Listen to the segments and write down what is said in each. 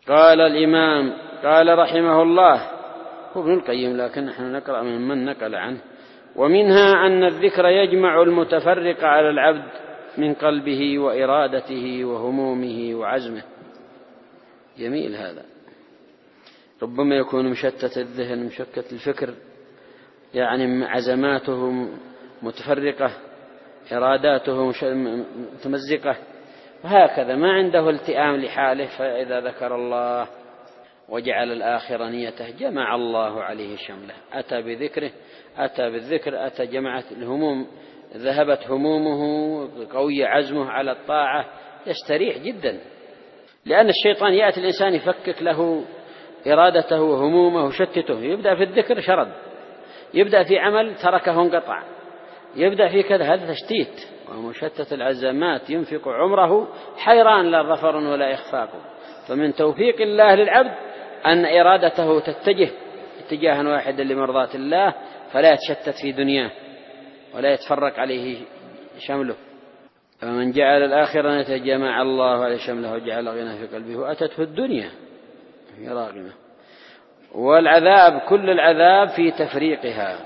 قال الإمام قال رحمه الله هو ابن القيم لكن نحن نقرأ من نقل عنه: ومنها أن الذكر يجمع المتفرق على العبد من قلبه وإرادته وهمومه وعزمه. جميل هذا. ربما يكون مشتت الذهن مشتت الفكر، يعني عزماته متفرقة، إراداته متمزقة، وهكذا ما عنده التئام لحاله. فإذا ذكر الله وجعل الآخر نيته جمع الله عليه شمله، أتى بذكره، أتى بالذكر، أتى جمعت الهموم، ذهبت همومه، قوي عزمه على الطاعة، يستريح جدا. لأن الشيطان يأتي الإنسان يفكك له إرادته وهمومه وشتته، يبدأ في الذكر شرد، يبدأ في عمل تركه انقطع، يبدأ في كذا، هذا تشتيت. ومشتت العزمات ينفق عمره حيران لا ظفر ولا إخفاق. فمن توفيق الله للعبد أن إرادته تتجه اتجاها واحدا لمرضاة الله، فلا يتشتت في دنياه ولا يتفرق عليه شمله. فمن جعل الآخرة يتجمع الله عليه شمله وجعل غنى في قلبه وأتته الدنيا هي راغمة. والعذاب كل العذاب في تفريقها،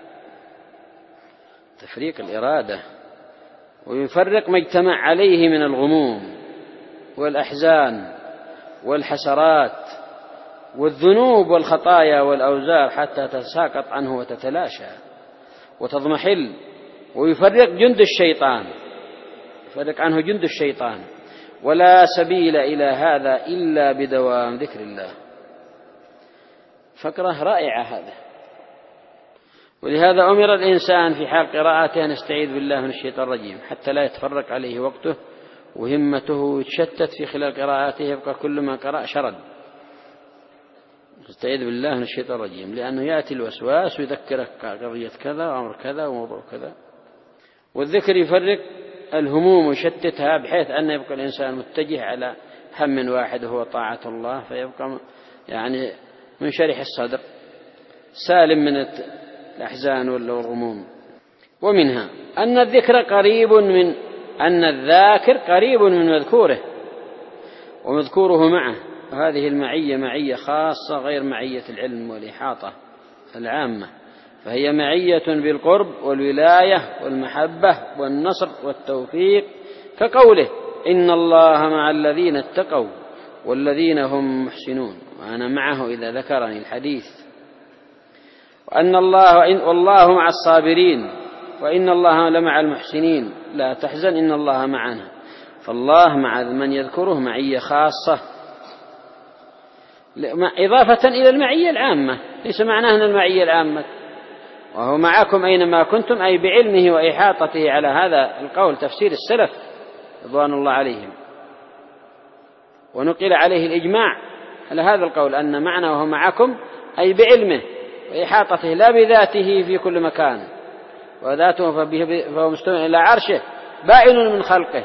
تفريق الإرادة، ويفرق ما اجتمع عليه من الغموم والأحزان والحسرات والذنوب والخطايا والأوزار حتى تتساقط عنه وتتلاشى وتضمحل. ويفرق جند الشيطان، يفرق عنه جند الشيطان. ولا سبيل إلى هذا إلا بدوام ذكر الله. فكرة رائعة هذا. ولهذا أمر الإنسان في حال قراءته أن يستعيذ بالله من الشيطان الرجيم حتى لا يتفرق عليه وقته وهمته يتشتت في خلال قراءاته، يبقى كل ما قرأ شرد. استعيذ بالله من الشيطان الرجيم، لأنه يأتي الوسواس ويذكرك قضية كذا وأمر كذا وموضوع كذا. والذكر يفرق الهموم ويشتتها بحيث أن يبقى الإنسان متجه على هم واحد وهو طاعة الله، فيبقى يعني منشرح الصدر سالم من الأحزان والغموم. ومنها أن الذكر قريب من أن الذاكر قريب من مذكوره ومذكوره معه، وهذه المعية معية خاصة غير معية العلم والإحاطة العامة، فهي معية بالقرب والولاية والمحبة والنصر والتوفيق، كقوله: إن الله مع الذين اتقوا والذين هم محسنون، وأنا معه إذا ذكرني الحديث. وأن والله مع الصابرين، وإن الله لمع المحسنين، لا تحزن إن الله معنا. فالله مع من يذكره معية خاصة إضافة إلى المعية العامة، ليس معناه أن المعية العامة وهو معكم أينما كنتم، أي بعلمه وإحاطته. على هذا القول تفسير السلف رضوان الله عليهم، ونقل عليه الإجماع على هذا القول أن معنى وهو معكم أي بعلمه وإحاطته لا بذاته في كل مكان، وذاته فهو مستوى إلى عرشه بائن من خلقه.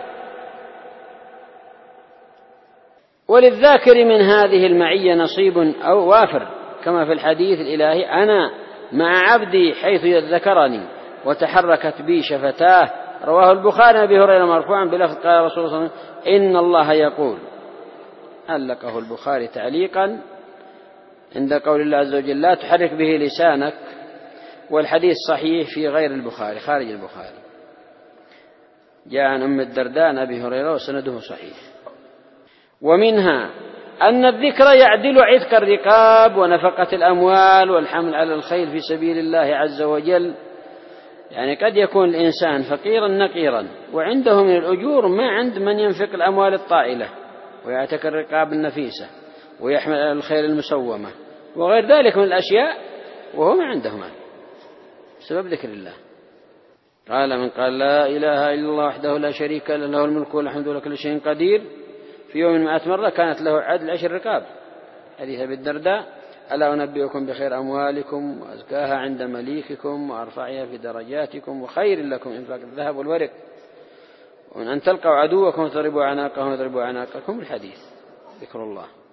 وللذاكر من هذه المعية نصيب أو وافر، كما في الحديث الإلهي: أنا مع عبدي حيث ذكرني وتحركت بي شفتاه. رواه البخاري عن أبي هريرة مرفوعا بلفظ: قال رسول الله صلى الله عليه وسلم: إن الله يقول. علقه البخاري تعليقا عند قول الله عز وجل: لا تحرك به لسانك. والحديث صحيح في غير البخاري خارج البخاري، جاء عن أم الدرداء أبي هريرة وسنده صحيح. ومنها أن الذكر يعدل عتق الرقاب ونفقة الأموال والحمل على الخير في سبيل الله عز وجل. يعني قد يكون الإنسان فقيرا نقيرا وعنده من الأجور ما عند من ينفق الأموال الطائلة ويعتق الرقاب النفيسة ويحمل على الخير المسومة وغير ذلك من الأشياء، وهو ما عنده مال بسبب ذكر الله. قال: من قال لا إله إلا الله وحده لا شريك له، له الملك والحمد لله كل شيء قدير، في يوم 100 مرة كانت له عدل 10 رقاب. حديث أبي الدرداء: ألا أنبئكم بخير أموالكم وأزكاها عند مليككم وأرفعها في درجاتكم وخير لكم إنفاق الذهب والورق، ومن أن تلقوا عدوكم وتضربوا أعناقهم ويضربوا أعناقكم. الحديث ذكر الله.